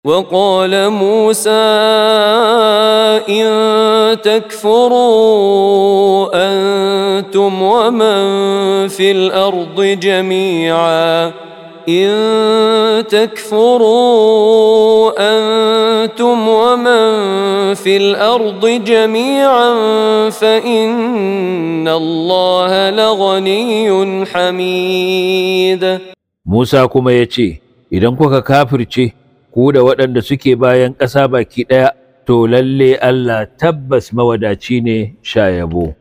وقال موسى إن تكفروا أنتم ومن في الأرض جميعا فإن الله لغني حميد. Musa kuma ya ce, Idan kuka kafirce, ku da waɗanda suke bayan ƙasa baki ɗaya, to lalle Allah tabbas mawadaci ne sha yabo.